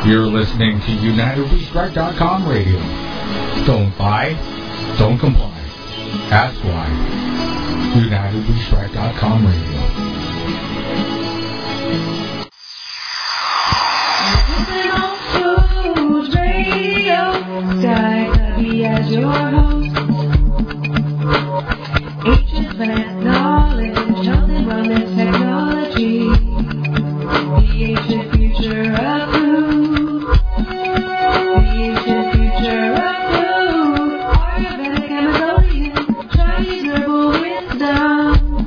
You're listening to UnitedWeStrike.com radio. Don't buy, don't comply. That's why. UnitedWeStrike.com radio. Foods Radio, Sky Cubby as your host. Ancient finance knowledge, health and wellness technology. The ancient future of food. The ancient future of food. Ayurvedic and Mongolian, Chinese herbal wisdom.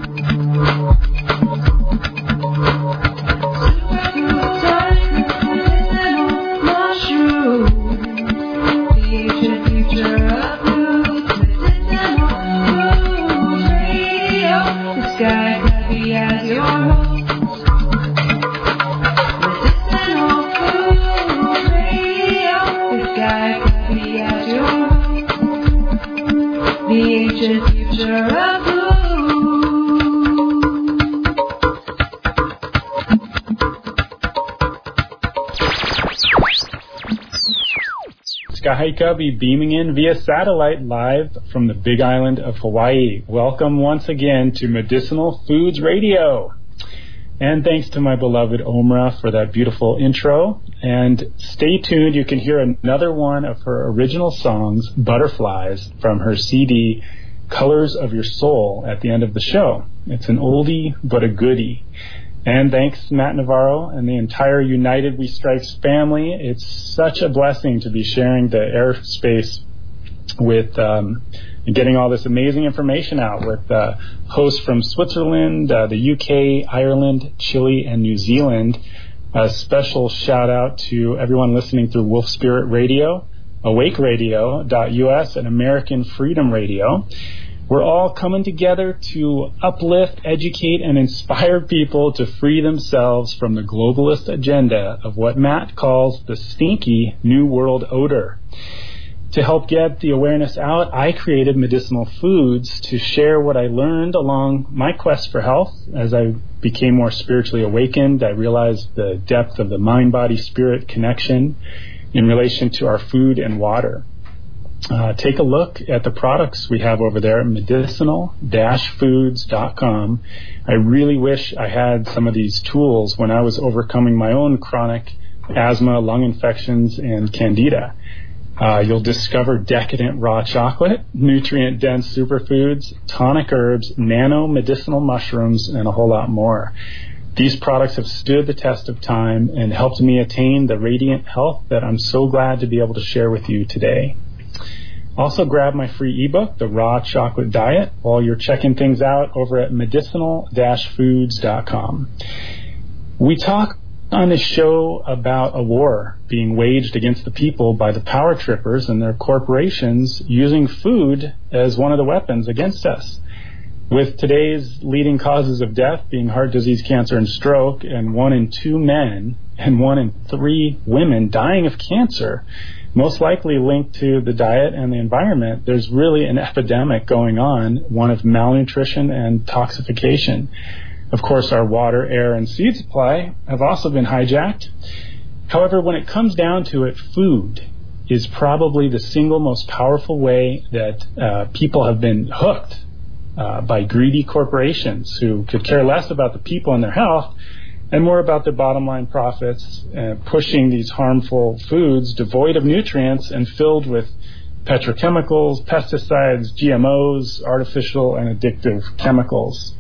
Superfood, science, medicinal mushroom. The ancient future of food. Medicinal Foods Radio. The Sky Cubby as your host. Medicinal Foods Radio. The Sky Cubby as your host. The ancient future of food. Sky Cubby beaming in via satellite live from the Big Island of Hawaii. Welcome once again to Medicinal Foods Radio. And thanks to my beloved Omra for that beautiful intro. And stay tuned, you can hear another one of her original songs, Butterflies, from her CD, Colors of Your Soul, at the end of the show. It's an oldie but a goodie. And thanks, Matt Navarro and the entire United We Strikes family. It's such a blessing to be sharing the airspace with getting all this amazing information out with hosts from Switzerland, the UK, Ireland, Chile, and New Zealand. A special shout out to everyone listening through Wolf Spirit Radio, AwakeRadio.us, and American Freedom Radio. We're all coming together to uplift, educate, and inspire people to free themselves from the globalist agenda of what Matt calls the stinky New World Order. To help get the awareness out, I created Medicinal Foods to share what I learned along my quest for health. As I became more spiritually awakened, I realized the depth of the mind-body-spirit connection in relation to our food and water. Take a look at the products we have over there at medicinal-foods.com. I really wish I had some of these tools when I was overcoming my own chronic asthma, lung infections, and candida. You'll discover decadent raw chocolate, nutrient-dense superfoods, tonic herbs, nano-medicinal mushrooms, and a whole lot more. These products have stood the test of time and helped me attain the radiant health that I'm so glad to be able to share with you today. Also grab my free ebook, The Raw Chocolate Diet, while you're checking things out over at medicinal-foods.com. We talk on this show about a war being waged against the people by the power trippers and their corporations using food as one of the weapons against us. With today's leading causes of death being heart disease, cancer, and stroke, and 1 in 2 men and 1 in 3 women dying of cancer, most likely linked to the diet and the environment, there's really an epidemic going on, one of malnutrition and toxification. Of course, our water, air, and seed supply have also been hijacked. However, when it comes down to it, food is probably the single most powerful way that people have been hooked by greedy corporations who could care less about the people and their health and more about their bottom line profits, pushing these harmful foods devoid of nutrients and filled with petrochemicals, pesticides, GMOs, artificial and addictive chemicals.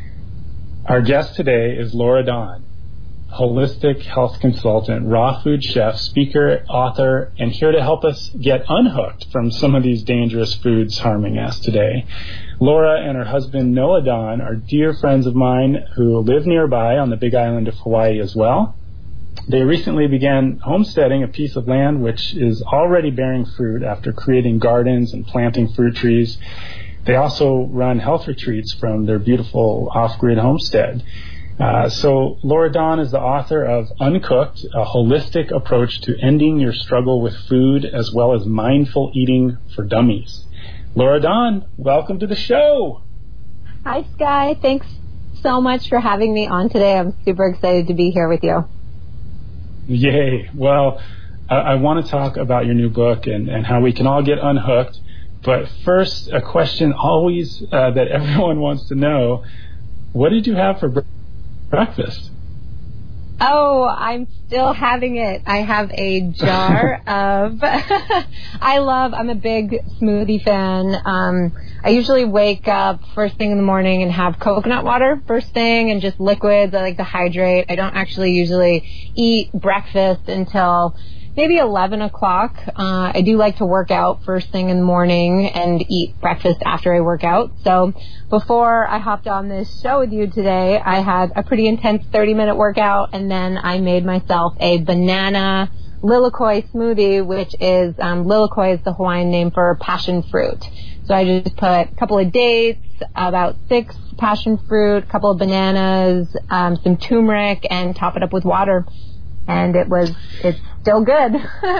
Our guest today is Laura Dawn, holistic health consultant, raw food chef, speaker, author, and here to help us get unhooked from some of these dangerous foods harming us today. Laura and her husband Noah Dawn are dear friends of mine who live nearby on the Big Island of Hawaii as well. They recently began homesteading a piece of land which is already bearing fruit after creating gardens and planting fruit trees. They also run health retreats from their beautiful off-grid homestead. So Laura Dawn is the author of Uncooked, a holistic approach to ending your struggle with food as well as mindful eating for dummies. Laura Dawn, welcome to the show. Hi, Sky. Thanks so much for having me on today. I'm super excited to be here with you. Yay. Well, I want to talk about your new book and how we can all get unhooked. But first, a question always that everyone wants to know. What did you have for breakfast? Oh, I'm still having it. I have a jar of, I'm a big smoothie fan. I usually wake up first thing in the morning and have coconut water first thing and just liquids. I like to hydrate. I don't actually usually eat breakfast until maybe 11 o'clock. I do like to work out first thing in the morning and eat breakfast after I work out. So before I hopped on this show with you today, I had a pretty intense 30-minute workout, and then I made myself a banana lilikoi smoothie, which is, lilikoi is the Hawaiian name for passion fruit. So I just put a couple of dates, about 6 passion fruit, a couple of bananas, some turmeric, and top it up with water. And it's still good.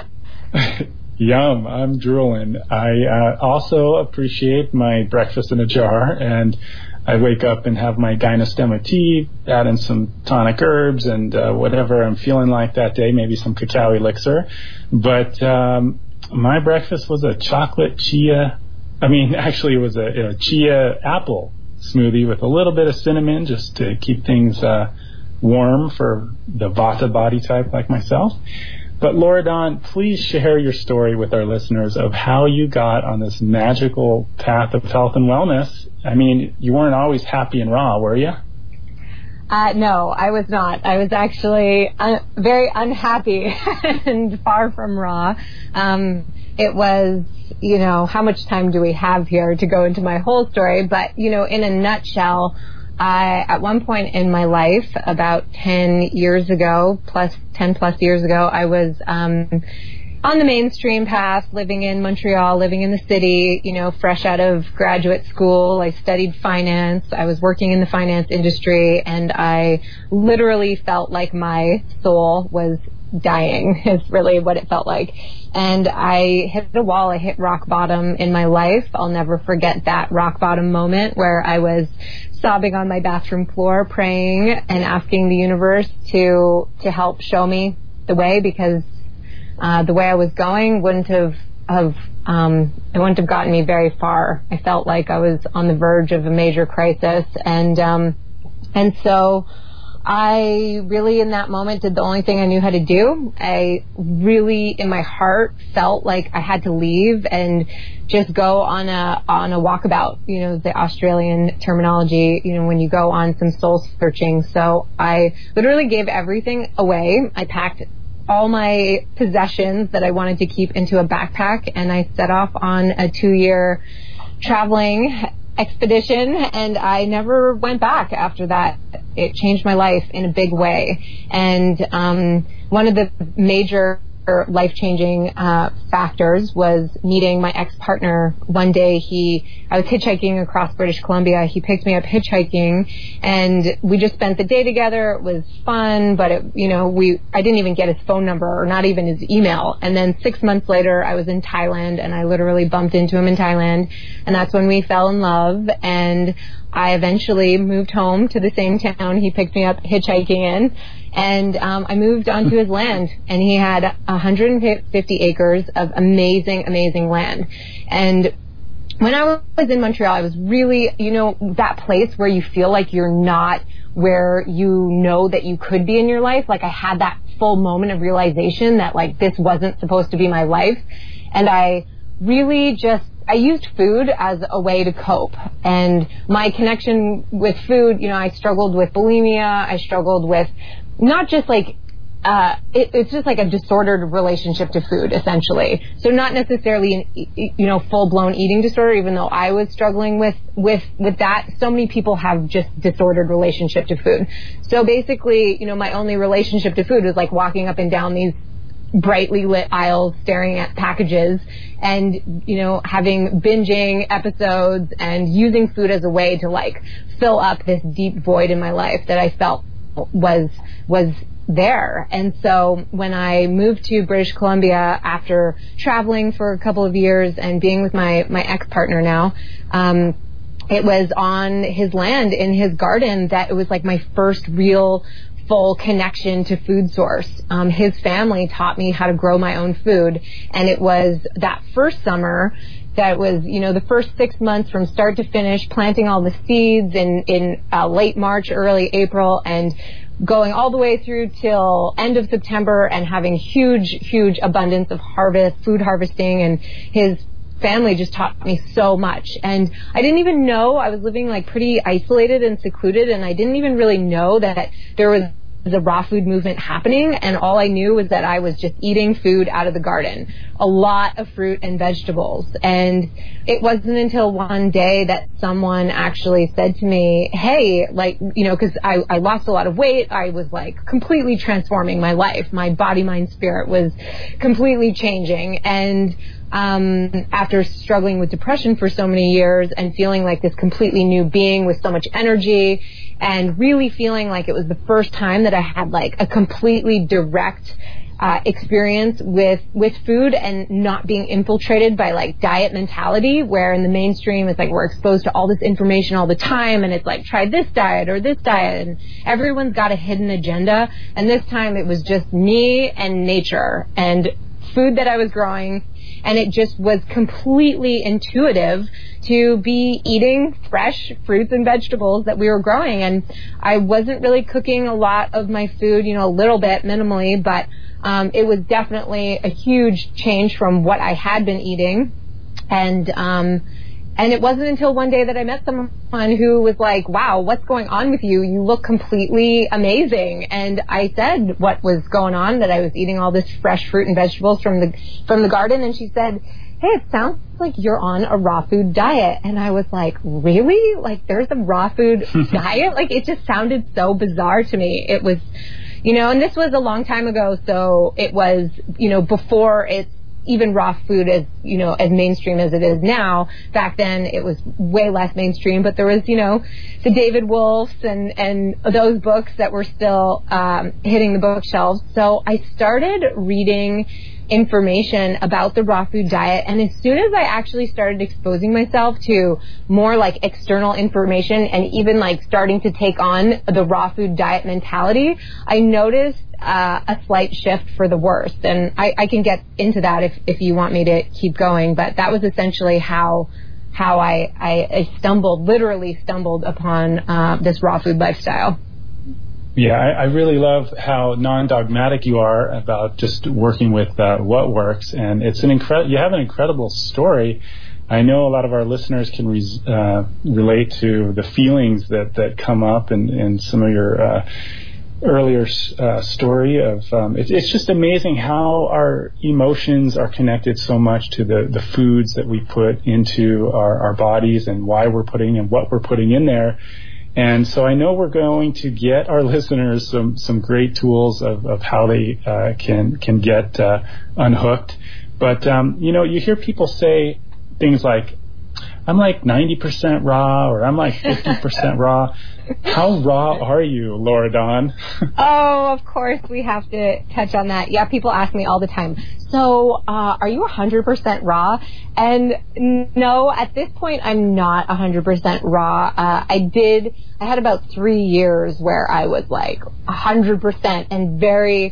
Yum, I'm drooling. I also appreciate my breakfast in a jar, and I wake up and have my Gynostema tea, add in some tonic herbs and whatever I'm feeling like that day, maybe some cacao elixir. But my breakfast was a chocolate actually it was a chia apple smoothie with a little bit of cinnamon just to keep things warm for the Vata body type like myself. But Laura Dawn, please share your story with our listeners of how you got on this magical path of health and wellness. I mean, you weren't always happy and raw, were you? No, I was not. I was actually very unhappy and far from raw. It was, how much time do we have here to go into my whole story? But, in a nutshell, at one point in my life, about 10 years ago, 10 plus years ago, I was on the mainstream path, living in Montreal, living in the city, fresh out of graduate school. I studied finance. I was working in the finance industry, and I literally felt like my soul was dying is really what it felt like. And I hit a wall. I hit rock bottom in my life. I'll never forget that rock bottom moment where I was sobbing on my bathroom floor, praying and asking the universe to help show me the way, because the way I was going wouldn't have gotten me very far. I felt like I was on the verge of a major crisis, and so I really, in that moment, did the only thing I knew how to do. I really, in my heart, felt like I had to leave and just go on a walkabout, the Australian terminology, when you go on some soul searching. So I literally gave everything away. I packed all my possessions that I wanted to keep into a backpack, and I set off on a 2-year traveling expedition, and I never went back after that. It changed my life in a big way. And one of the major life-changing factors was meeting my ex-partner. One day I was hitchhiking across British Columbia. He picked me up hitchhiking, and we just spent the day together. It was fun, but I didn't even get his phone number or not even his email. And then 6 months later, I was in Thailand, and I literally bumped into him in Thailand, and that's when we fell in love. And I eventually moved home to the same town he picked me up hitchhiking in, and I moved onto his land, and he had 150 acres of amazing, amazing land. And when I was in Montreal, I was really, that place where you feel like you're not where you know that you could be in your life. Like, I had that full moment of realization that, like, this wasn't supposed to be my life. And I really I used food as a way to cope. And my connection with food, I struggled with bulimia. I struggled with not just like, it's just like a disordered relationship to food, essentially. So not necessarily an, full-blown eating disorder, even though I was struggling with that. So many people have just disordered relationship to food. So basically, my only relationship to food was like walking up and down these brightly lit aisles, staring at packages, and having binging episodes and using food as a way to like fill up this deep void in my life that I felt was there. And so when I moved to British Columbia after traveling for a couple of years and being with my ex-partner now, it was on his land in his garden that it was like my first real full connection to food source. His family taught me how to grow my own food, and it was that first summer that was, the first 6 months from start to finish, planting all the seeds in late March, early April, and going all the way through till end of September and having huge abundance of food harvesting, and his family just taught me so much. And I didn't even know, I was living like pretty isolated and secluded, and I didn't even really know that there was a raw food movement happening, and all I knew was that I was just eating food out of the garden, a lot of fruit and vegetables. And it wasn't until one day that someone actually said to me, hey, because I lost a lot of weight, I was like completely transforming my life, my body, mind, spirit was completely changing. And after struggling with depression for so many years and feeling like this completely new being with so much energy, and really feeling like it was the first time that I had like a completely direct experience with food, and not being infiltrated by like diet mentality, where in the mainstream it's like we're exposed to all this information all the time, and it's like try this diet or this diet, and everyone's got a hidden agenda. And this time it was just me and nature and food that I was growing. And it just was completely intuitive to be eating fresh fruits and vegetables that we were growing. And I wasn't really cooking a lot of my food, a little bit, minimally, but it was definitely a huge change from what I had been eating. And it wasn't until one day that I met someone who was like, wow, what's going on with you? You look completely amazing. And I said what was going on, that I was eating all this fresh fruit and vegetables from the garden. And she said, hey, it sounds like you're on a raw food diet. And I was like, really? Like, there's a raw food diet? Like, it just sounded so bizarre to me. It was, and this was a long time ago. So it was, before it's even raw food as mainstream as it is now. Back then it was way less mainstream, but there was, the David Wolfs and those books that were still hitting the bookshelves. So I started reading information about the raw food diet, and as soon as I actually started exposing myself to more like external information, and even like starting to take on the raw food diet mentality, I noticed a slight shift for the worse. And I can get into that if you want me to keep going, but that was essentially how I literally stumbled upon this raw food lifestyle. Yeah, I really love how non-dogmatic you are about just working with what works, and it's you have an incredible story. I know a lot of our listeners can relate to the feelings that come up in some of your earlier story of it's just amazing how our emotions are connected so much to the foods that we put into our bodies, and why we're putting and what we're putting in there. And so I know we're going to get our listeners some great tools of how they can get unhooked. But you hear people say things like, I'm like 90% raw, or I'm like 50% raw. How raw are you, Laura Dawn? Oh, of course we have to touch on that. Yeah, people ask me all the time, so are you 100% raw? And no, at this point I'm not 100% raw. I had about 3 years where I was like 100% and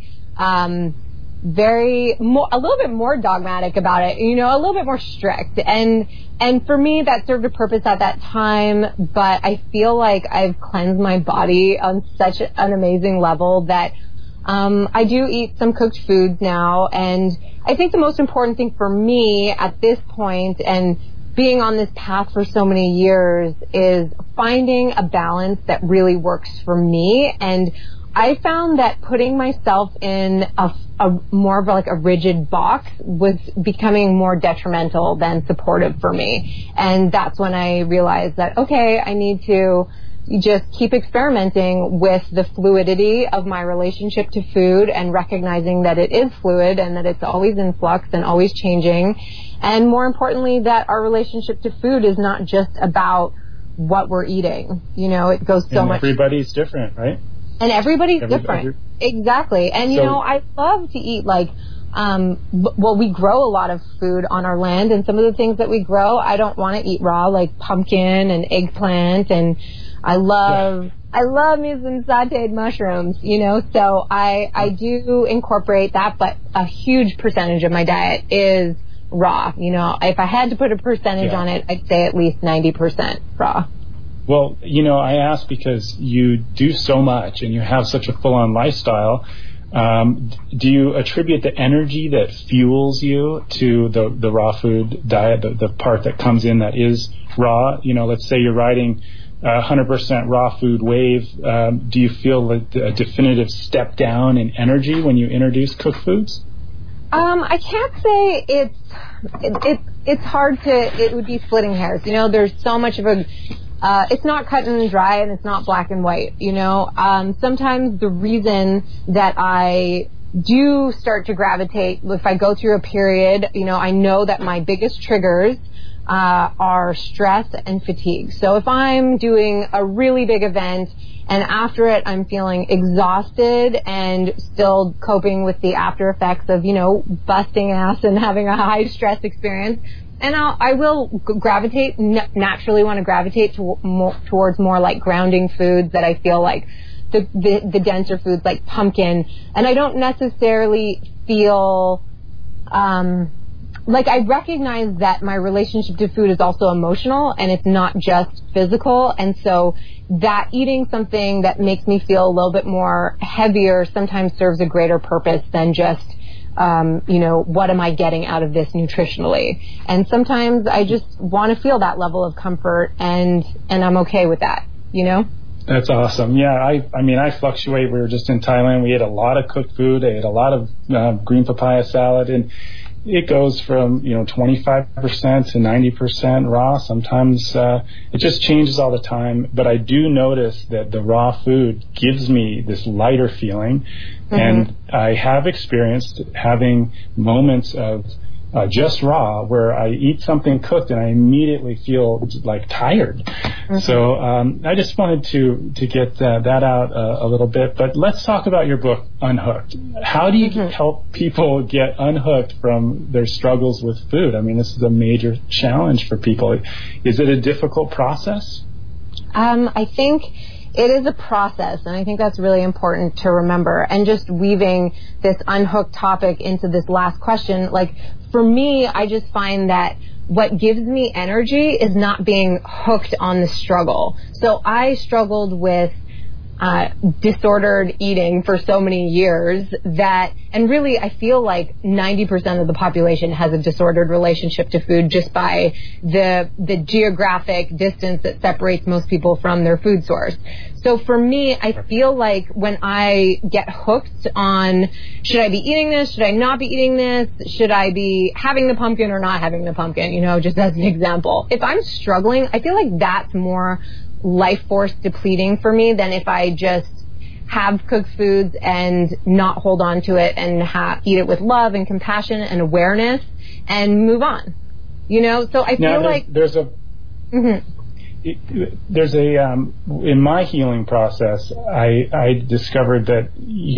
a little bit more dogmatic about it, a little bit more strict. And for me, that served a purpose at that time, but I feel like I've cleansed my body on such an amazing level that I do eat some cooked foods now. And I think the most important thing for me at this point, and being on this path for so many years, is finding a balance that really works for me. And I found that putting myself in a more of like a rigid box was becoming more detrimental than supportive for me. And that's when I realized that, okay, I need to just keep experimenting with the fluidity of my relationship to food, and recognizing that it is fluid and that it's always in flux and always changing. And more importantly, that our relationship to food is not just about what we're eating. It goes so much. Everybody's different, right? And everybody's different. Exactly. And, I love to eat we grow a lot of food on our land, and some of the things that we grow, I don't want to eat raw, like pumpkin and eggplant. And I love I love me some sauteed mushrooms, so I do incorporate that, but a huge percentage of my diet is raw. If I had to put a percentage on it, I'd say at least 90% raw. Well, I ask because you do so much and you have such a full-on lifestyle. Do you attribute the energy that fuels you to the raw food diet, the part that comes in that is raw? Let's say you're riding 100% raw food wave. Do you feel like a definitive step down in energy when you introduce cooked foods? I can't say it's hard to. It would be splitting hairs. There's so much of a. It's not cut and dry, and it's not black and white. Sometimes the reason that I do start to gravitate, if I go through a period, I know that my biggest triggers are stress and fatigue. So if I'm doing a really big event and after it I'm feeling exhausted and still coping with the after effects of, busting ass and having a high stress experience, and I will naturally want to gravitate towards more like grounding foods that I feel like the denser foods like pumpkin. And I don't necessarily feel like I recognize that my relationship to food is also emotional and it's not just physical. And so that eating something that makes me feel a little bit more heavier sometimes serves a greater purpose than just what am I getting out of this nutritionally? And sometimes I just want to feel that level of comfort, and I'm okay with that, That's awesome. Yeah, I fluctuate. We were just in Thailand. We ate a lot of cooked food. I ate a lot of green papaya salad, and it goes from 25% to 90% raw. Sometimes it just changes all the time. But I do notice that the raw food gives me this lighter feeling, and I have experienced having moments of just raw where I eat something cooked and I immediately feel like tired. So I just wanted to get that out a little bit. But let's talk about your book, Unhooked. How do you help people get unhooked from their struggles with food? I mean, this is a major challenge for people. Is it a difficult process? I think it is a process, and I think that's really important to remember. And just weaving this unhooked topic into this last question, like for me, I just find that what gives me energy is not being hooked on the struggle. So I struggled with disordered eating for so many years and really I feel like 90% of the population has a disordered relationship to food just by the geographic distance that separates most people from their food source. So for me, I feel like when I get hooked on, should I be eating this? Should I not be eating this? Should I be having the pumpkin or not having the pumpkin? Just as an example. If I'm struggling, I feel like that's more life force depleting for me than if I just have cooked foods and not hold on to it and eat it with love and compassion and awareness and move on. So I feel like there's a in my healing process, I discovered that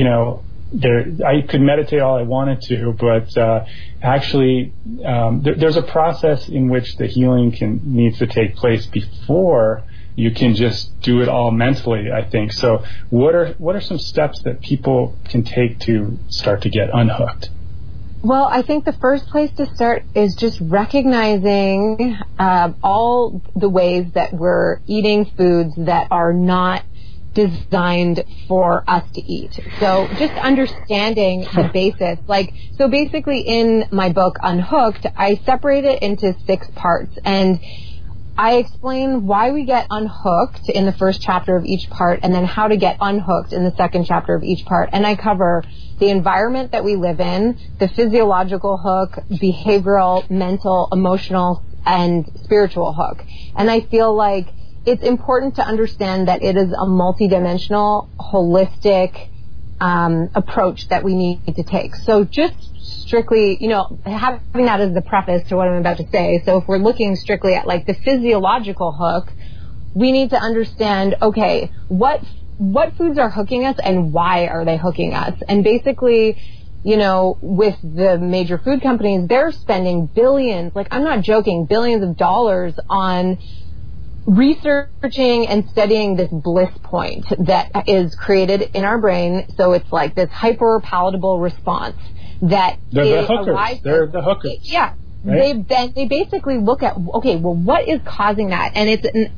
I could meditate all I wanted to, but actually there's a process in which the healing needs to take place before you can just do it all mentally, I think. So what are some steps that people can take to start to get unhooked? Well, I think the first place to start is just recognizing all the ways that we're eating foods that are not designed for us to eat. So just understanding the basis. So basically in my book, Unhooked, I separate it into 6 parts. And I explain why we get unhooked in the first chapter of each part and then how to get unhooked in the second chapter of each part. And I cover the environment that we live in, the physiological hook, behavioral, mental, emotional, and spiritual hook. And I feel like it's important to understand that it is a multidimensional, holistic approach that we need to take. So just strictly, having that as the preface to what I'm about to say. So if we're looking strictly at the physiological hook, we need to understand, okay, what foods are hooking us and why are they hooking us? And basically, with the major food companies, they're spending billions, I'm not joking, billions of dollars on researching and studying this bliss point that is created in our brain. So it's like this hyper palatable response that they're the hookers. They're the hookers. Yeah. Right? They basically look at, okay, well, what is causing that? And it's an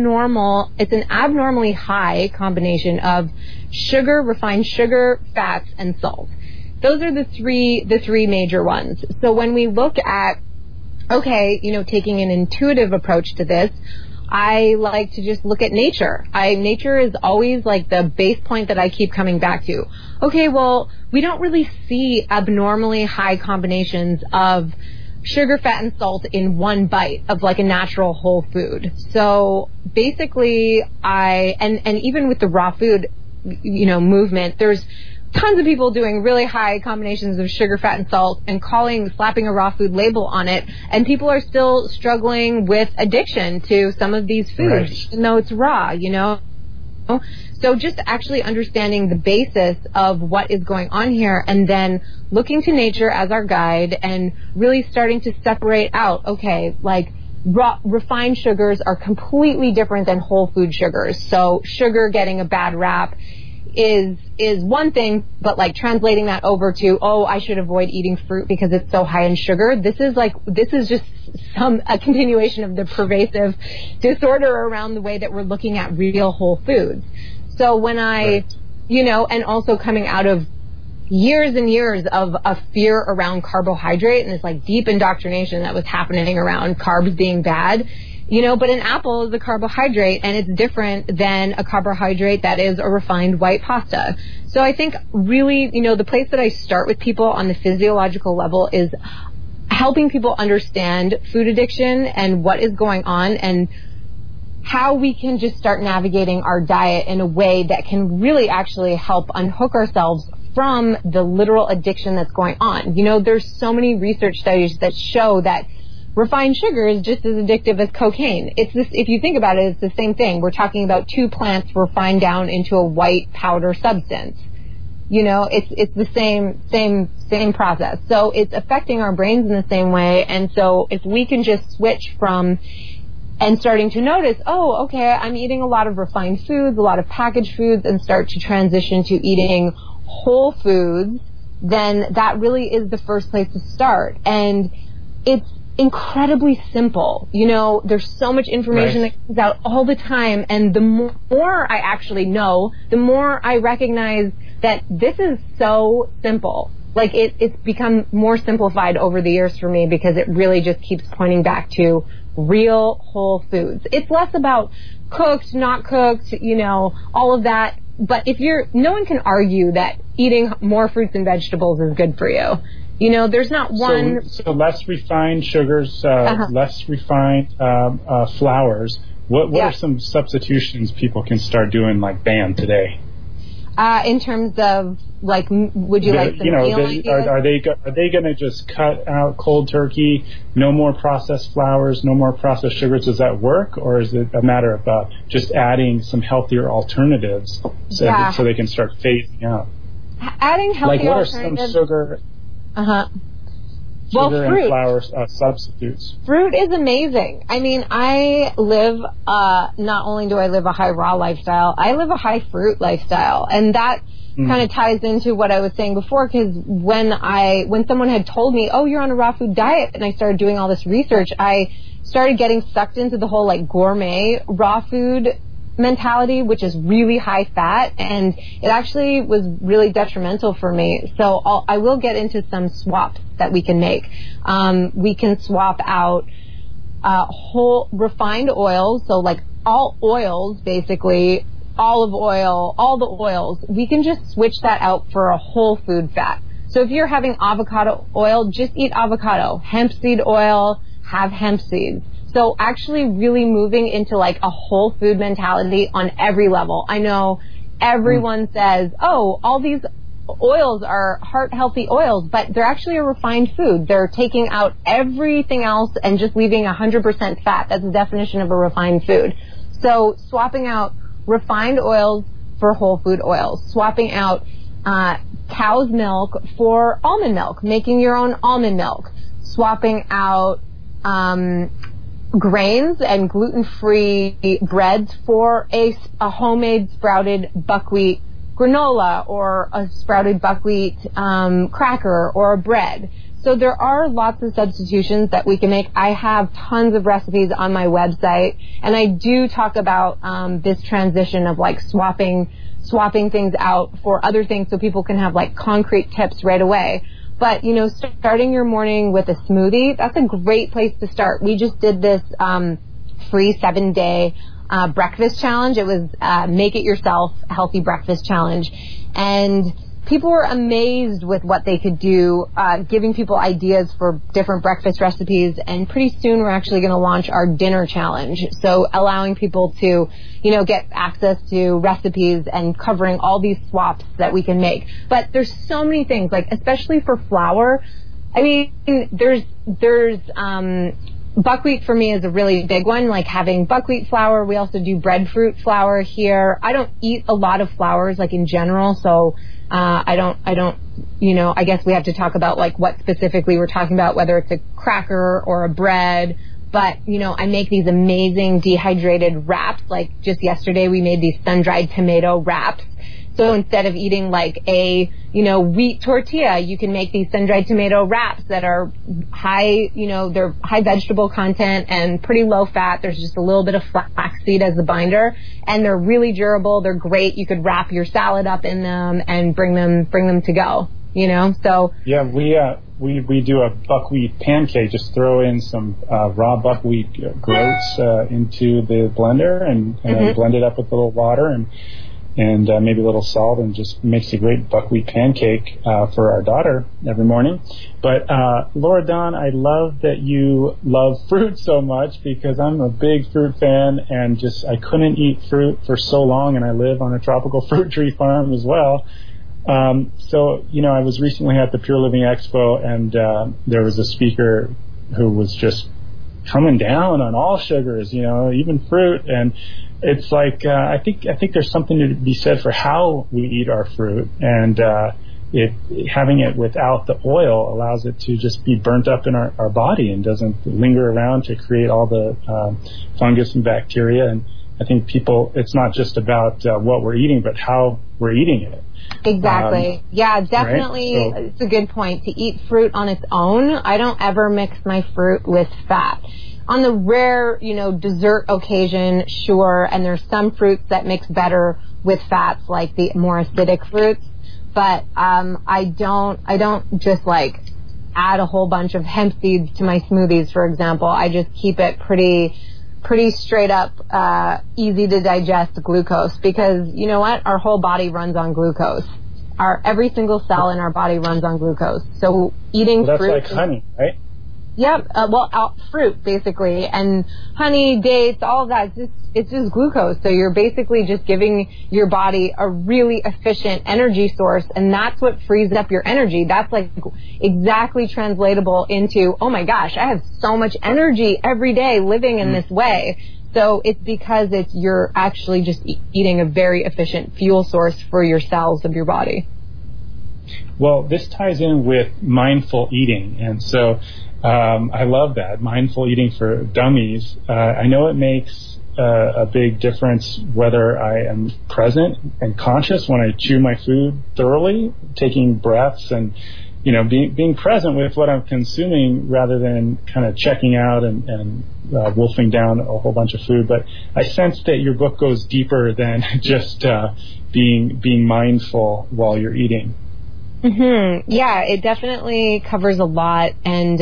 abnormally high combination of sugar, refined sugar, fats, and salt. Those are the three major ones. So when we look at, okay, taking an intuitive approach to this, I like to just look at nature. Nature is always like the base point that I keep coming back to. Okay, well, we don't really see abnormally high combinations of sugar, fat, and salt in one bite of like a natural whole food. So basically and even with the raw food, movement, there's tons of people doing really high combinations of sugar, fat, and salt and slapping a raw food label on it. And people are still struggling with addiction to some of these foods, right, even though it's raw, So just actually understanding the basis of what is going on here and then looking to nature as our guide and really starting to separate out, okay, like refined sugars are completely different than whole food sugars. So sugar getting a bad rap is one thing, but like translating that over to, I should avoid eating fruit because it's so high in sugar. This is just a continuation of the pervasive disorder around the way that we're looking at real whole foods. So when and also coming out of years and years of a fear around carbohydrate and this like deep indoctrination that was happening around carbs being bad, but an apple is a carbohydrate and it's different than a carbohydrate that is a refined white pasta. So I think really, the place that I start with people on the physiological level is helping people understand food addiction and what is going on and how we can just start navigating our diet in a way that can really actually help unhook ourselves from the literal addiction that's going on. There's so many research studies that show that refined sugar is just as addictive as cocaine. If you think about it, it's the same thing. We're talking about two plants refined down into a white powder substance. It's the same process. So it's affecting our brains in the same way. And so if we can just switch from and starting to notice, okay, I'm eating a lot of refined foods, a lot of packaged foods, and start to transition to eating whole foods, then that really is the first place to start. And it's incredibly simple. There's so much information that comes out all the time, and the more I actually know, the more I recognize that this is so simple. Like it's become more simplified over the years for me because it really just keeps pointing back to real whole foods. It's less about cooked, not cooked, all of that. But no one can argue that eating more fruits and vegetables is good for you. There's not one. So less refined sugars, less refined flours. What are some substitutions people can start doing, like bam, today? In terms of like, would you like some meal ideas? Are they going to just cut out cold turkey? No more processed flours, no more processed sugars. Does that work, or is it a matter of just adding some healthier alternatives so they can start phasing out? Adding healthier alternatives. Like what are some sugar? Well, fruit and flour substitutes. Fruit is amazing. I mean, I live, not only do I live a high raw lifestyle, I live a high fruit lifestyle. And that kind of ties into what I was saying before, because when someone had told me, you're on a raw food diet, and I started doing all this research, I started getting sucked into the whole like gourmet raw food mentality, which is really high fat, and it actually was really detrimental for me. So I will get into some swaps that we can make. We can swap out whole refined oils, so like all oils, basically olive oil, all the oils. We can just switch that out for a whole food fat. So if you're having avocado oil, just eat avocado. Hemp seed oil, have hemp seeds. So actually really moving into like a whole food mentality on every level. I know everyone says, all these oils are heart healthy oils, but they're actually a refined food. They're taking out everything else and just leaving 100% fat. That's the definition of a refined food. So swapping out refined oils for whole food oils, swapping out cow's milk for almond milk, making your own almond milk, swapping out grains and gluten-free breads for a homemade sprouted buckwheat granola or a sprouted buckwheat cracker or a bread. So there are lots of substitutions that we can make. I have tons of recipes on my website, and I do talk about this transition of like swapping things out for other things so people can have like concrete tips right away. But, you know, starting your morning with a smoothie, that's a great place to start. We just did this free 7-day breakfast challenge. It was Make It Yourself Healthy Breakfast Challenge. And people were amazed with what they could do, giving people ideas for different breakfast recipes. And pretty soon we're actually going to launch our dinner challenge. So allowing people to, you know, get access to recipes and covering all these swaps that we can make. But there's so many things, like especially for flour. I mean, there's buckwheat for me is a really big one, like having buckwheat flour. We also do breadfruit flour here. I don't eat a lot of flours, like in general, so I don't, you know, I guess we have to talk about like what specifically we're talking about, whether it's a cracker or a bread. But, you know, I make these amazing dehydrated wraps. Like just yesterday we made these sun-dried tomato wraps. So instead of eating like a, you know, wheat tortilla, you can make these sun-dried tomato wraps that are high, you know, they're high vegetable content and pretty low fat. There's just a little bit of flaxseed as the binder, and they're really durable. They're great. You could wrap your salad up in them and bring them to go, you know? So yeah, we do a buckwheat pancake. Just throw in some raw buckwheat groats into the blender and blend it up with a little water and maybe a little salt, and just makes a great buckwheat pancake for our daughter every morning. But Laura Dawn, I love that you love fruit so much, because I'm a big fruit fan, and just I couldn't eat fruit for so long, and I live on a tropical fruit tree farm as well. So, you know, I was recently at the Pure Living Expo, and there was a speaker who was just coming down on all sugars, you know, even fruit. And it's like, I think there's something to be said for how we eat our fruit, and having it without the oil allows it to just be burnt up in our body and doesn't linger around to create all the fungus and bacteria. And I think it's not just about what we're eating, but how we're eating it. Exactly. Yeah, definitely. Right? So, it's a good point. To eat fruit on its own, I don't ever mix my fruit with fat. On the rare, you know, dessert occasion, sure, and there's some fruits that mix better with fats, like the more acidic fruits, but I don't just like add a whole bunch of hemp seeds to my smoothies, for example. I just keep it pretty straight up, easy to digest glucose, because you know what? Our whole body runs on glucose. Every single cell in our body runs on glucose. So eating fruit. That's like honey, right? Yep. Fruit basically, and honey, dates, all of that. It's just glucose. So you're basically just giving your body a really efficient energy source, and that's what frees up your energy. That's like exactly translatable into, oh my gosh, I have so much energy every day living in this way. So it's because you're actually just eating a very efficient fuel source for your cells of your body. Well, this ties in with mindful eating, and so I love that, mindful eating for dummies. I know it makes a big difference whether I am present and conscious when I chew my food thoroughly, taking breaths and, you know, being present with what I'm consuming rather than kind of checking out and wolfing down a whole bunch of food. But I sense that your book goes deeper than just being mindful while you're eating. Mm-hmm. Yeah, it definitely covers a lot, and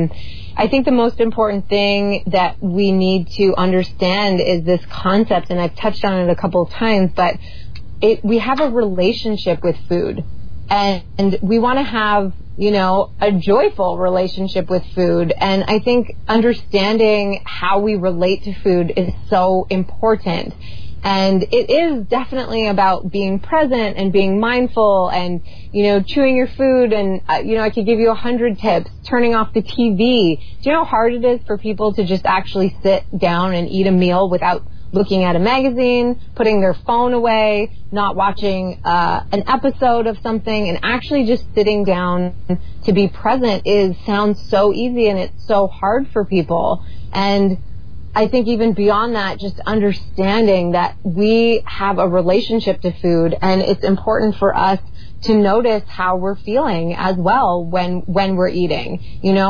I think the most important thing that we need to understand is this concept, and I've touched on it a couple of times, but we have a relationship with food, and we want to have, you know, a joyful relationship with food, and I think understanding how we relate to food is so important. And it is definitely about being present and being mindful and, you know, chewing your food. And, you know, I could give you 100 tips. Turning off the TV. Do you know how hard it is for people to just actually sit down and eat a meal without looking at a magazine, putting their phone away, not watching an episode of something, and actually just sitting down to be present sounds so easy, and it's so hard for people. And I think even beyond that, just understanding that we have a relationship to food, and it's important for us to notice how we're feeling as well when we're eating.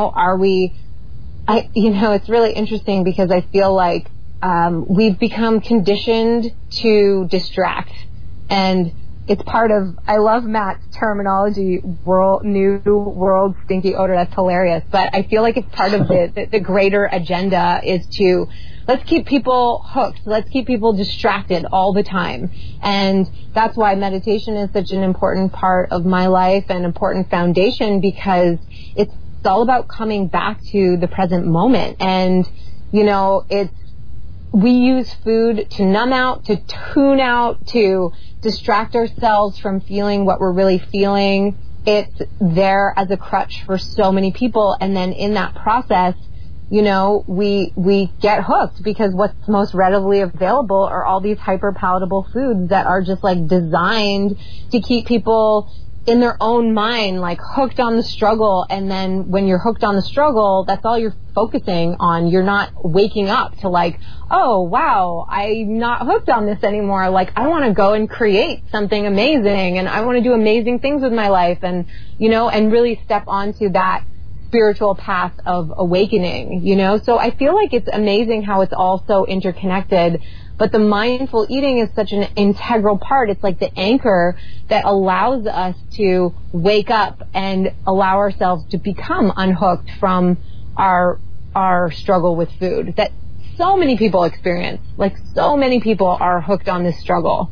It's really interesting because I feel like we've become conditioned to distract, and it's part of, I love Matt's terminology, new world stinky odor. That's hilarious. But I feel like it's part of the greater agenda is to, let's keep people hooked. Let's keep people distracted all the time. And that's why meditation is such an important part of my life and important foundation, because it's all about coming back to the present moment. And, we use food to numb out, to tune out, to distract ourselves from feeling what we're really feeling. It's there as a crutch for so many people. And then in that process, we get hooked because what's most readily available are all these hyper palatable foods that are just like designed to keep people in their own mind, like hooked on the struggle. And then when you're hooked on the struggle, that's all you're focusing on. You're not waking up to like, oh, wow, I'm not hooked on this anymore. Like, I want to go and create something amazing, and I want to do amazing things with my life, and, and really step onto that spiritual path of awakening, So I feel like it's amazing how it's all so interconnected. But the mindful eating is such an integral part. It's like the anchor that allows us to wake up and allow ourselves to become unhooked from our struggle with food that so many people experience. Like, so many people are hooked on this struggle.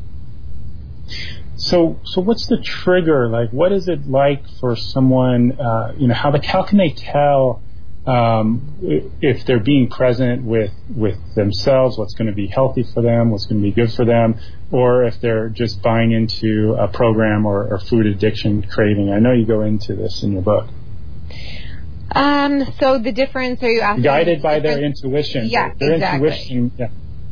So what's the trigger? Like, what is it like for someone, how can they tell if they're being present with themselves, what's going to be healthy for them, what's going to be good for them, or if they're just buying into a program or food addiction craving? I know you go into this in your book. So the difference, are you asking? Guided by their intuition. Yeah, their exactly. Intuition, yeah.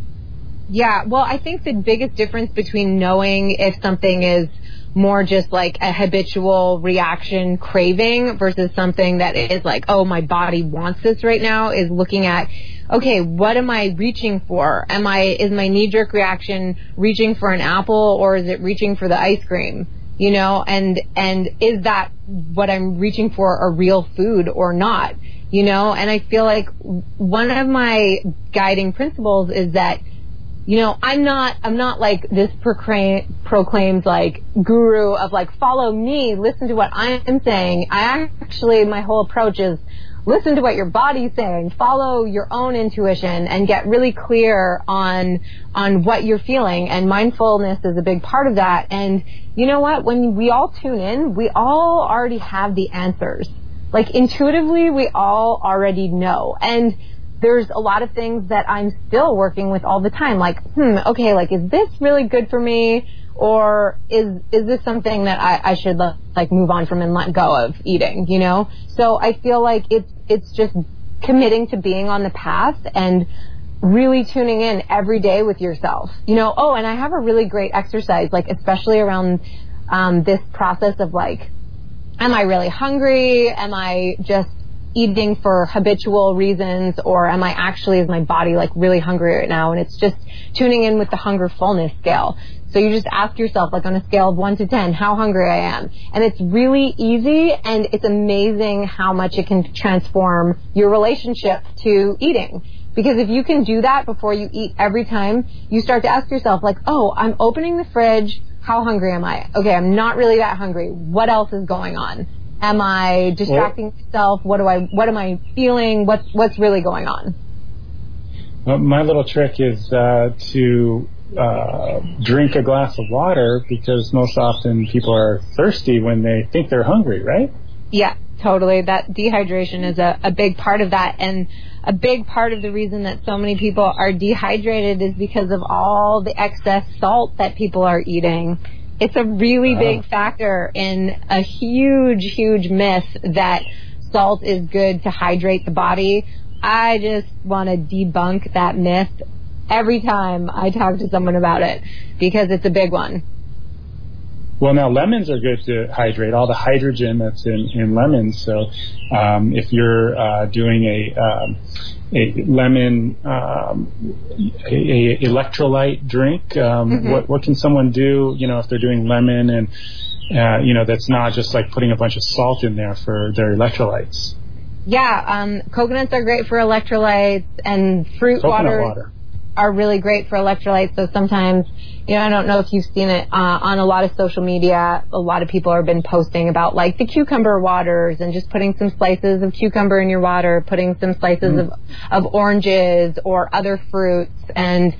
Yeah, well, I think the biggest difference between knowing if something is more just like a habitual reaction craving versus something that is like, oh, my body wants this right now, is looking at, okay, what am I reaching for? Is my knee-jerk reaction reaching for an apple, or is it reaching for the ice cream? And is that what I'm reaching for a real food or not? And I feel like one of my guiding principles is that, I'm not like this proclaimed like guru of like, follow me, listen to what I'm saying. My whole approach is listen to what your body's saying, follow your own intuition, and get really clear on what you're feeling. And mindfulness is a big part of that. And you know what? When we all tune in, we all already have the answers. Like, intuitively, we all already know. And there's a lot of things that I'm still working with all the time. Like, okay, like, is this really good for me? Or is this something that I should like move on from and let go of eating, So I feel like it's just committing to being on the path and really tuning in every day with yourself, Oh, and I have a really great exercise, like, especially around this process of like, am I really hungry? Am I just eating for habitual reasons, or am I actually, is my body like really hungry right now? And it's just tuning in with the hunger fullness scale. So you just ask yourself, like, on a scale of 1 to 10, how hungry I am. And it's really easy, and it's amazing how much it can transform your relationship to eating. Because if you can do that before you eat every time, you start to ask yourself, like, oh, I'm opening the fridge, how hungry am I? Okay, I'm not really that hungry. What else is going on? Am I distracting myself? What am I feeling? What's really going on? My little trick is to drink a glass of water, because most often people are thirsty when they think they're hungry, right? Yeah, totally. That dehydration is a big part of that. And a big part of the reason that so many people are dehydrated is because of all the excess salt that people are eating. It's a really big factor in a huge, huge myth that salt is good to hydrate the body. I just want to debunk that myth every time I talk to someone about it, because it's a big one. Well, now lemons are good to hydrate, all the hydrogen that's in lemons. So if you're doing a lemon a electrolyte drink, what can someone do, if they're doing lemon and that's not just like putting a bunch of salt in there for their electrolytes? Yeah, coconuts are great for electrolytes, and fruit water are really great for electrolytes. So sometimes, I don't know if you've seen it on a lot of social media, a lot of people have been posting about like the cucumber waters and just putting some slices of cucumber in your water, putting some slices of oranges or other fruits, and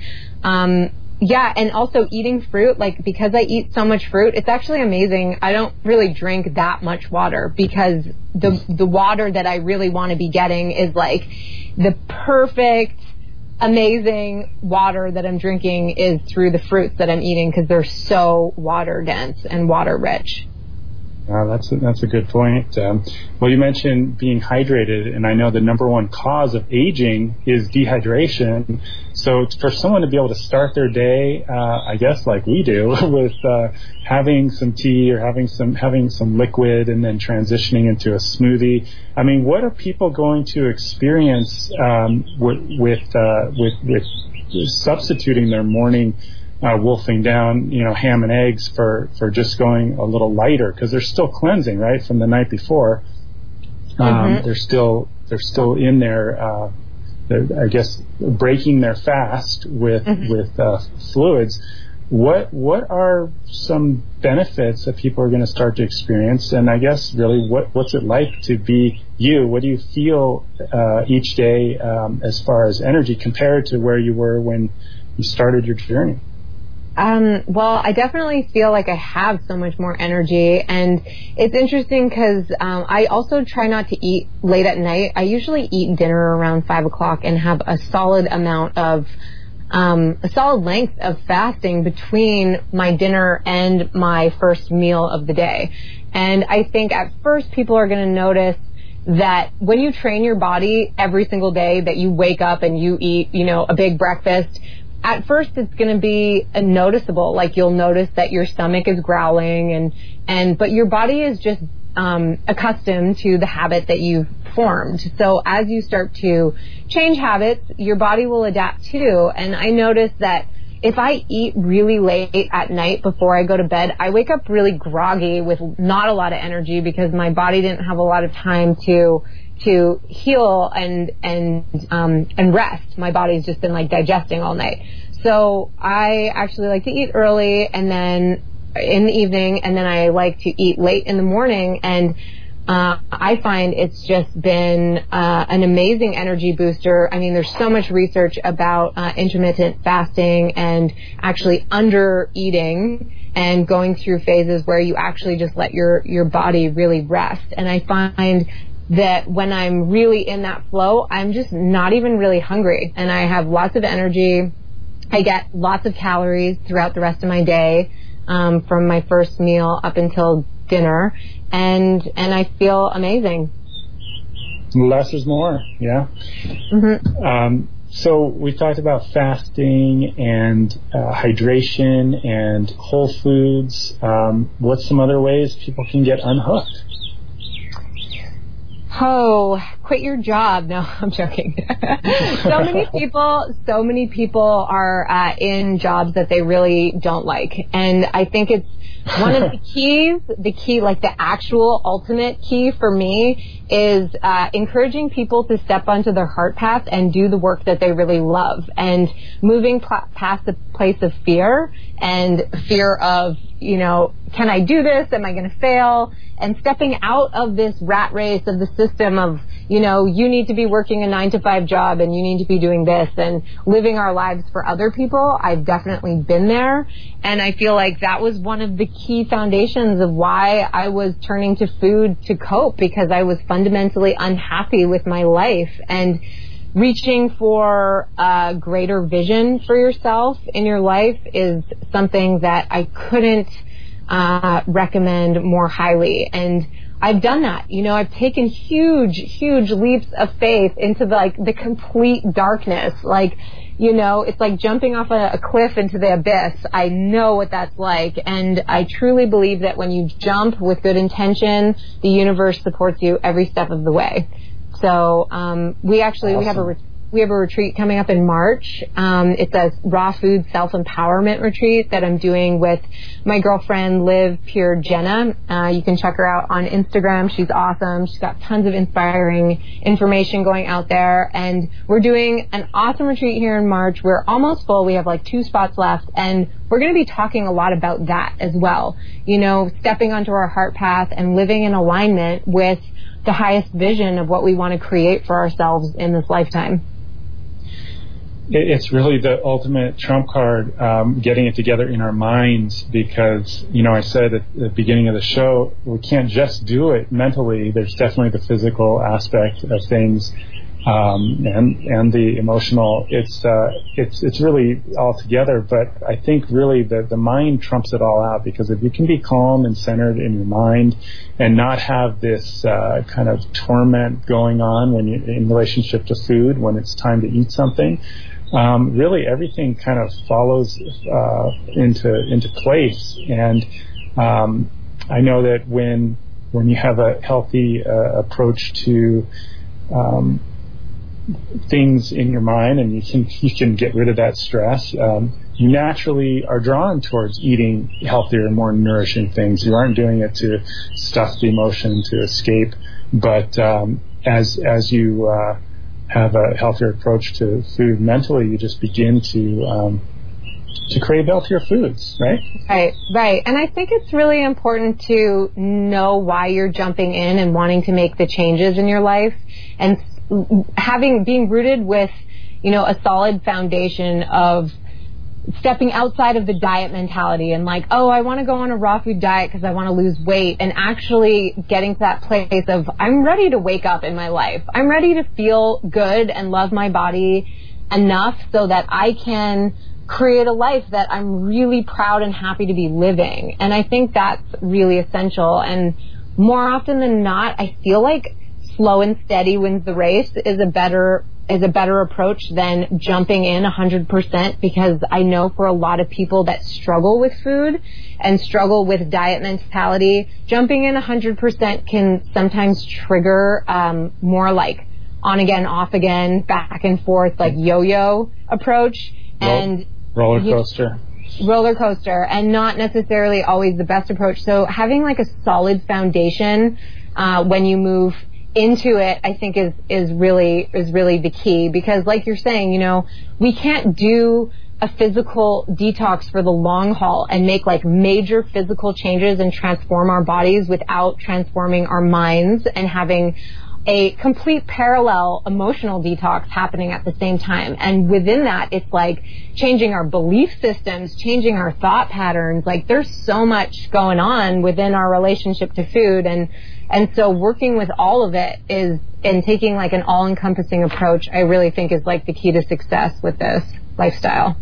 and also eating fruit. Like, because I eat so much fruit, it's actually amazing. I don't really drink that much water, because the water that I really want to be getting is like the perfect, amazing water that I'm drinking is through the fruits that I'm eating, because they're so water dense and water rich. That's a good point. Well, you mentioned being hydrated, and I know the number one cause of aging is dehydration. So for someone to be able to start their day, I guess like we do, with having some tea or having some liquid and then transitioning into a smoothie, I mean, what are people going to experience with substituting their morning wolfing down, ham and eggs for just going a little lighter, because they're still cleansing, right, from the night before. They're still in there, I guess, breaking their fast with fluids. What are some benefits that people are going to start to experience? And I guess really, what's it like to be you? What do you feel each day as far as energy compared to where you were when you started your journey? Well, I definitely feel like I have so much more energy, and it's interesting because I also try not to eat late at night. I usually eat dinner around 5 o'clock and have a solid amount of a solid length of fasting between my dinner and my first meal of the day. And I think at first people are going to notice that when you train your body every single day, that you wake up and you eat, a big breakfast, at first it's going to be noticeable. Like, you'll notice that your stomach is growling, but your body is just accustomed to the habit that you've formed. So as you start to change habits, your body will adapt too. And I noticed that if I eat really late at night before I go to bed, I wake up really groggy with not a lot of energy, because my body didn't have a lot of time to heal and rest. My body's just been like digesting all night. So I actually like to eat early and then in the evening, and then I like to eat late in the morning. And I find it's just been an amazing energy booster. I mean, there's so much research about intermittent fasting and actually under eating and going through phases where you actually just let your body really rest. And I find that when I'm really in that flow, I'm just not even really hungry, and I have lots of energy. I get lots of calories throughout the rest of my day, from my first meal up until dinner, and I feel amazing. Less is more, yeah. So we talked about fasting and hydration and whole foods. What's some other ways people can get unhooked? Oh, quit your job. No, I'm joking. So many people are in jobs that they really don't like. And I think it's one of the key, like the actual ultimate key for me is encouraging people to step onto their heart path and do the work that they really love, and moving past the place of fear of, can I do this? Am I going to fail? And stepping out of this rat race of the system of, you need to be working a 9-to-5 job and you need to be doing this, and living our lives for other people. I've definitely been there. And I feel like that was one of the key foundations of why I was turning to food to cope, because I was fundamentally unhappy with my life. And reaching for a greater vision for yourself in your life is something that I couldn't recommend more highly. And I've done that. I've taken huge leaps of faith into the complete darkness. Like, it's like jumping off a cliff into the abyss. I know what that's like. And I truly believe that when you jump with good intention, the universe supports you every step of the way. So we have a retreat coming up in March. It's a raw food self-empowerment retreat that I'm doing with my girlfriend, Liv Pure Jenna. You can check her out on Instagram. She's awesome. She's got tons of inspiring information going out there. And we're doing an awesome retreat here in March. We're almost full. We have like 2 spots left. And we're going to be talking a lot about that as well. Stepping onto our heart path and living in alignment with the highest vision of what we want to create for ourselves in this lifetime. It's really the ultimate trump card, getting it together in our minds, because, I said at the beginning of the show, we can't just do it mentally. There's definitely the physical aspect of things, and the emotional. It's really all together, but I think really the mind trumps it all out, because if you can be calm and centered in your mind and not have this kind of torment going on when you in relationship to food, when it's time to eat something, really everything kind of follows into place. And I know that when you have a healthy approach to things in your mind, and you can get rid of that stress, you naturally are drawn towards eating healthier and more nourishing things. You aren't doing it to stuff the emotion, to escape, but as you have a healthier approach to food mentally, you just begin to crave healthier foods, right? Right. And I think it's really important to know why you're jumping in and wanting to make the changes in your life, and being rooted with, a solid foundation of stepping outside of the diet mentality and like, oh, I want to go on a raw food diet because I want to lose weight, and actually getting to that place of, I'm ready to wake up in my life. I'm ready to feel good and love my body enough so that I can create a life that I'm really proud and happy to be living. And I think that's really essential. And more often than not, I feel like slow and steady wins the race is a better approach than jumping in 100%, because I know for a lot of people that struggle with food and struggle with diet mentality, jumping in 100% can sometimes trigger more like on again, off again, back and forth, like yo-yo approach, and roller coaster, and not necessarily always the best approach. So having like a solid foundation when you move into it, I think is really the key, because like you're saying, we can't do a physical detox for the long haul and make like major physical changes and transform our bodies without transforming our minds and having a complete parallel emotional detox happening at the same time. And within that, it's like changing our belief systems, changing our thought patterns. Like there's so much going on within our relationship to food. And so working with all of it and taking like an all-encompassing approach, I really think is like the key to success with this lifestyle.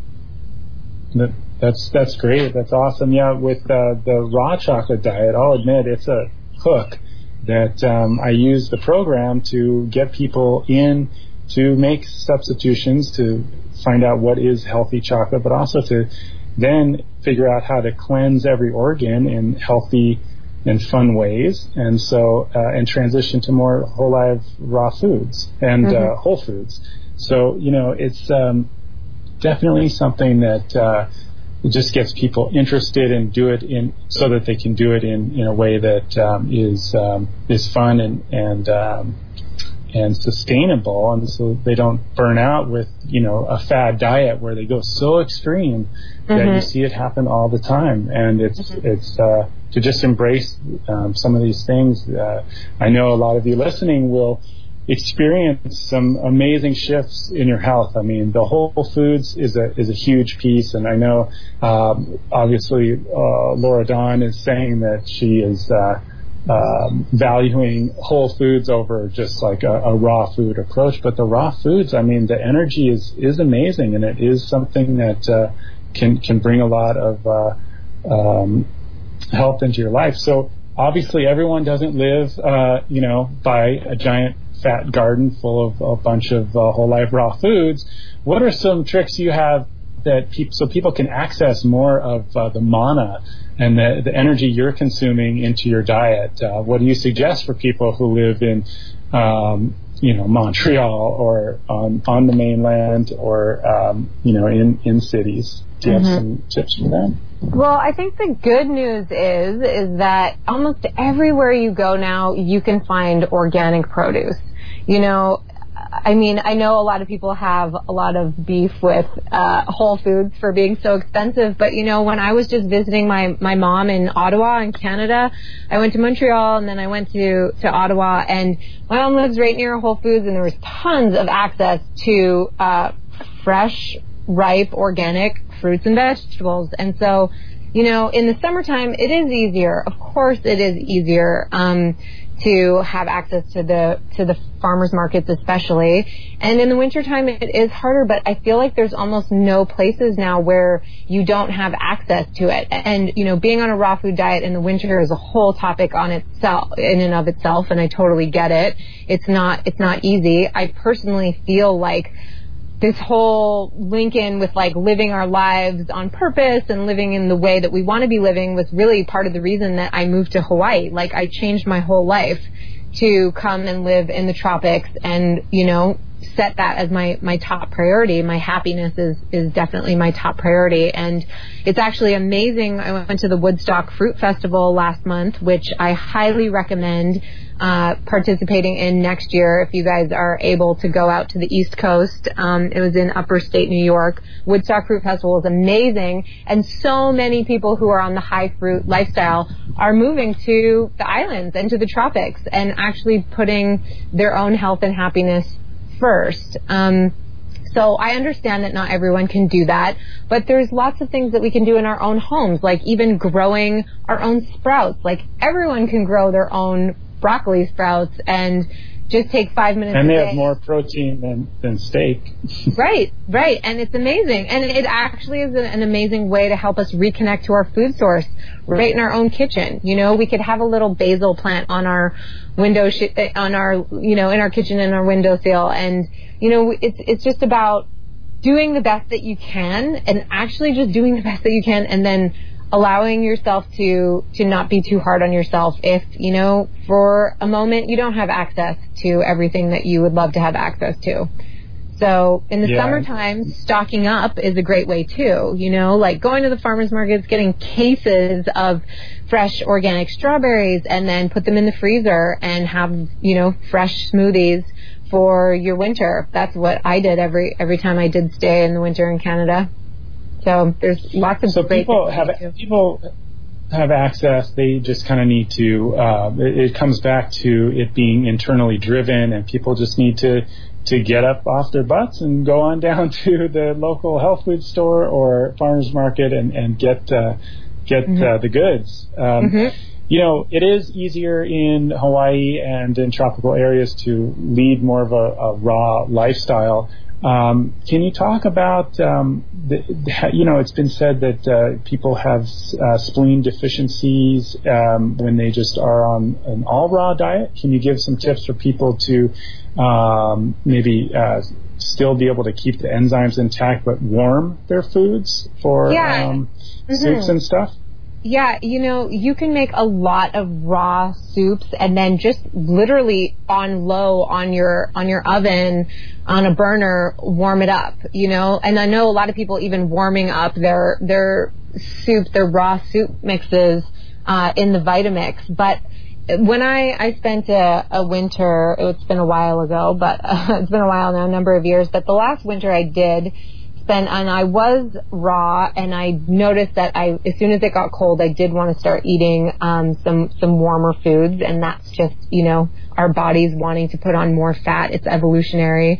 That's great. That's awesome. Yeah, with the raw chocolate diet, I'll admit it's a hook that I use the program to get people in to make substitutions, to find out what is healthy chocolate, but also to then figure out how to cleanse every organ in healthy and fun ways, and so and transition to more whole live raw foods and whole foods. So it's definitely something that it just gets people interested and do it in so that they can do it in a way that is fun and sustainable, and so they don't burn out with a fad diet where they go so extreme that you see it happen all the time. And it's to just embrace some of these things. I know a lot of you listening will experience some amazing shifts in your health. I mean, the Whole Foods is a huge piece, and I know obviously Laura Dawn is saying that she is valuing Whole Foods over just like a raw food approach. But the raw foods, I mean, the energy is amazing, and it is something that can bring a lot of health into your life. So obviously everyone doesn't live by a giant fat garden full of a bunch of whole life raw foods. What are some tricks you have that people can access more of the mana and the energy you're consuming into your diet? What do you suggest for people who live in Montreal or on the mainland or in cities? Do you have some tips for them? Well, I think the good news is that almost everywhere you go now, you can find organic produce. I mean, I know a lot of people have a lot of beef with Whole Foods for being so expensive, but when I was just visiting my mom in Ottawa in Canada, I went to Montreal and then I went to Ottawa, and my mom lives right near Whole Foods, and there was tons of access to fresh, ripe, organic fruits and vegetables. And so, in the summertime, it is easier. Of course, it is easier to have access to the farmers markets, especially. And in the wintertime, it is harder, but I feel like there's almost no places now where you don't have access to it. And, being on a raw food diet in the winter is a whole topic on itself, in and of itself, and I totally get it. It's not easy. I personally feel like this whole link in with living our lives on purpose and living in the way that we want to be living was really part of the reason that I moved to Hawaii. I changed my whole life to come and live in the tropics and, set that as my top priority. My happiness is definitely my top priority. And it's actually amazing. I went to the Woodstock Fruit Festival last month, which I highly recommend participating in next year if you guys are able to go out to the East Coast. It was in upper state New York. Woodstock Fruit Festival is amazing, and so many people who are on the high fruit lifestyle are moving to the islands and to the tropics and actually putting their own health and happiness first. So I understand that not everyone can do that, but there's lots of things that we can do in our own homes, like even growing our own sprouts. Everyone can grow their own broccoli sprouts and just take 5 minutes and a day. They have more protein than steak. Right. And it's amazing. And it actually is an amazing way to help us reconnect to our food source right in our own kitchen. We could have a little basil plant on our window, in our kitchen and our windowsill. And, it's just about doing the best that you can and actually just doing the best that you can, and then allowing yourself to not be too hard on yourself if, for a moment you don't have access to everything that you would love to have access to. So in the summertime, stocking up is a great way too, going to the farmers markets, getting cases of fresh organic strawberries and then put them in the freezer and have, fresh smoothies for your winter. That's what I did every time I did stay in the winter in Canada. So there's lots of great people have access. They just kind of need to. It comes back to it being internally driven, and people just need to get up off their butts and go on down to the local health food store or farmers market and get the goods. It is easier in Hawaii and in tropical areas to lead more of a raw lifestyle. Can you talk about, it's been said that people have spleen deficiencies when they just are on an all raw diet. Can you give some tips for people to maybe still be able to keep the enzymes intact but warm their foods for soups and stuff? Yeah, you can make a lot of raw soups and then just literally on low on your oven, on a burner, warm it up, And I know a lot of people even warming up their soup, their raw soup mixes in the Vitamix. But when I spent a winter, it's been a while ago, but it's been a while now, a number of years, but the last winter I did spend, and I was raw, and I noticed that as soon as it got cold, I did want to start eating some warmer foods, and that's just, our bodies wanting to put on more fat. It's evolutionary.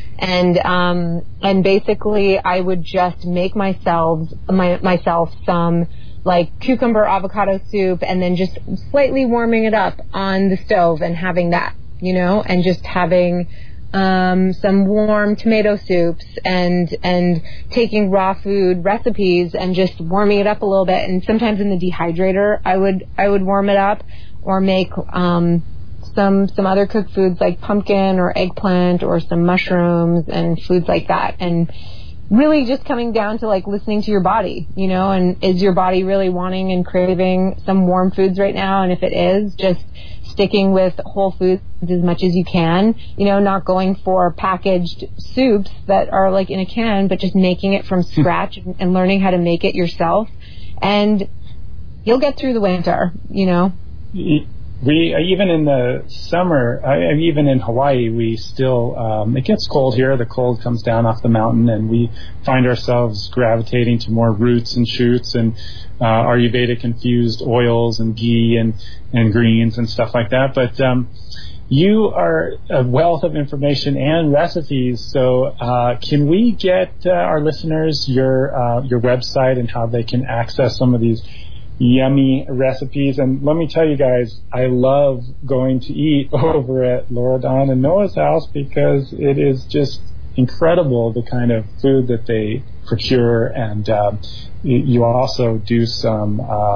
And basically I would just make myself some cucumber avocado soup, and then just slightly warming it up on the stove and having that, and just having some warm tomato soups and taking raw food recipes and just warming it up a little bit. And sometimes in the dehydrator I would warm it up, or make some other cooked foods like pumpkin or eggplant or some mushrooms and foods like that. And really just coming down to like listening to your body, you know, and is your body really wanting and craving some warm foods right now? And if it is, just sticking with whole foods as much as you can, you know, not going for packaged soups that are like in a can, but just making it from scratch and learning how to make it yourself. And you'll get through the winter, you know. We even in the summer, even in Hawaii, we still, it gets cold here. The cold comes down off the mountain, and we find ourselves gravitating to more roots and shoots and Ayurvedic-infused oils and ghee and greens and stuff like that. But you are a wealth of information and recipes. So can we get our listeners your website and how they can access some of these yummy recipes? And let me tell you guys, I love going to eat over at Laura Dawn and Noah's house because it is just incredible the kind of food that they procure. And you also do some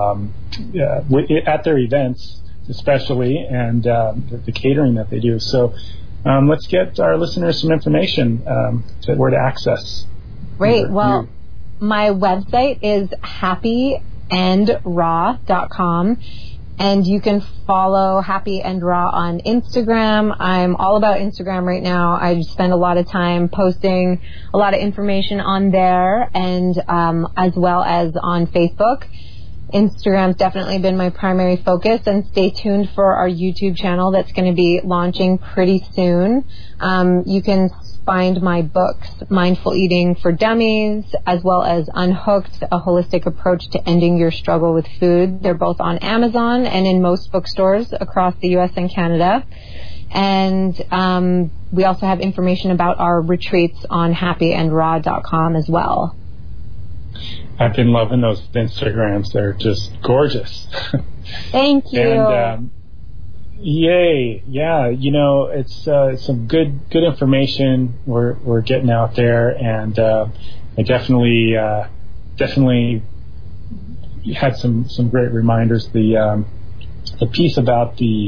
at their events especially, and the catering that they do. So let's get our listeners some information to where to access. Great. Well, my website is happyandraw.com, and you can follow Happy and Raw on Instagram. I'm all about Instagram right now. I spend a lot of time posting a lot of information on there, and as well as on Facebook. Instagram's definitely been my primary focus, and stay tuned for our YouTube channel that's going to be launching pretty soon. You can find my books, Mindful Eating for Dummies, as well as Unhooked, a holistic approach to ending your struggle with food. They're both on Amazon and in most bookstores across the U.S. and Canada. And we also have information about our retreats on happyandraw.com as well. I've been loving those Instagrams. They're just gorgeous. Thank you. And yay. Yeah, you know, it's some good information we're getting out there, and I definitely had some great reminders. The piece about the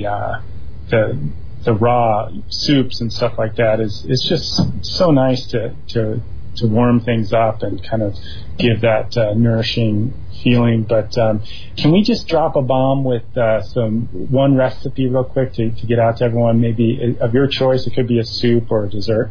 raw soups and stuff like that is just so nice to warm things up and kind of give that nourishing feeling. But can we just drop a bomb with one recipe real quick to get out to everyone, maybe of your choice? It could be a soup or a dessert.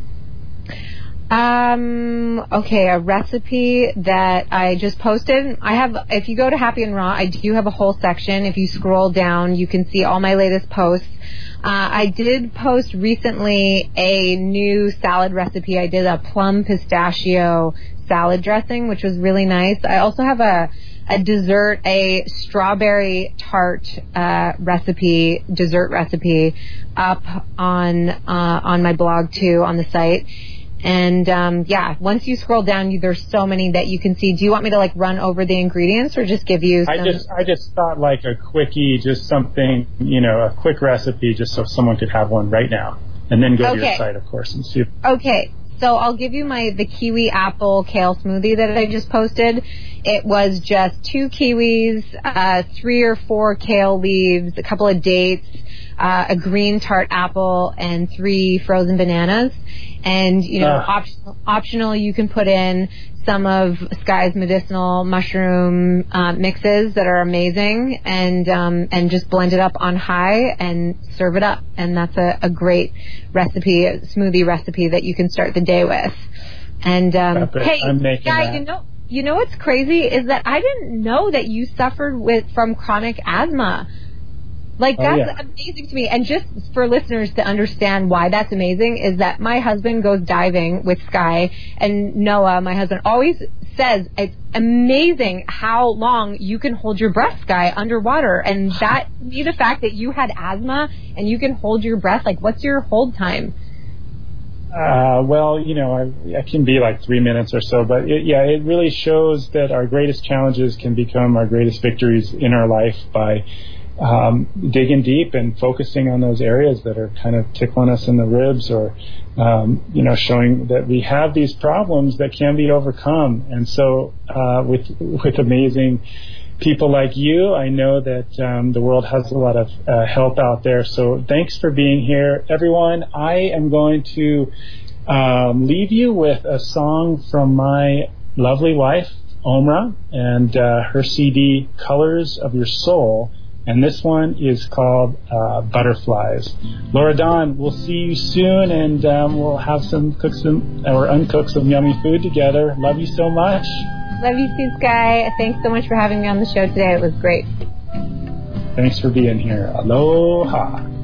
Okay, a recipe that I just posted. If you go to Happy and Raw, I do have a whole section. If you scroll down, you can see all my latest posts. I did post recently a new salad recipe. I did a plum pistachio salad dressing, which was really nice. I also have a dessert, a strawberry tart dessert recipe up on my blog too, on the site. And once you scroll down, there's so many that you can see. Do you want me to run over the ingredients or just give you some? I just thought like a quickie, just something, a quick recipe, just so someone could have one right now, and then go to your site, of course, and see. Okay. So I'll give you the kiwi apple kale smoothie that I just posted. It was just 2 kiwis, 3 or 4 kale leaves, a couple of dates, a green tart apple, and 3 frozen bananas. And, optional, you can put in some of Sky's medicinal mushroom mixes that are amazing, and just blend it up on high and serve it up. And that's a great recipe, a smoothie recipe that you can start the day with. And hey, Guy, you know what's crazy is that I didn't know that you suffered from chronic asthma. That's amazing to me. And just for listeners to understand why that's amazing is that my husband goes diving with Sky, and Noah, my husband, always says it's amazing how long you can hold your breath, Sky, underwater. And that, the fact that you had asthma and you can hold your breath, what's your hold time? I can be 3 minutes or so, but it really shows that our greatest challenges can become our greatest victories in our life by digging deep and focusing on those areas that are kind of tickling us in the ribs, or showing that we have these problems that can be overcome. And so with amazing people like you, I know that the world has a lot of help out there. So thanks for being here, everyone. I am going to leave you with a song from my lovely wife, Omra, and her CD, Colors of Your Soul. And this one is called Butterflies. Laura Dawn, we'll see you soon, and we'll have uncook some yummy food together. Love you so much. Love you too, Sky. Thanks so much for having me on the show today. It was great. Thanks for being here. Aloha.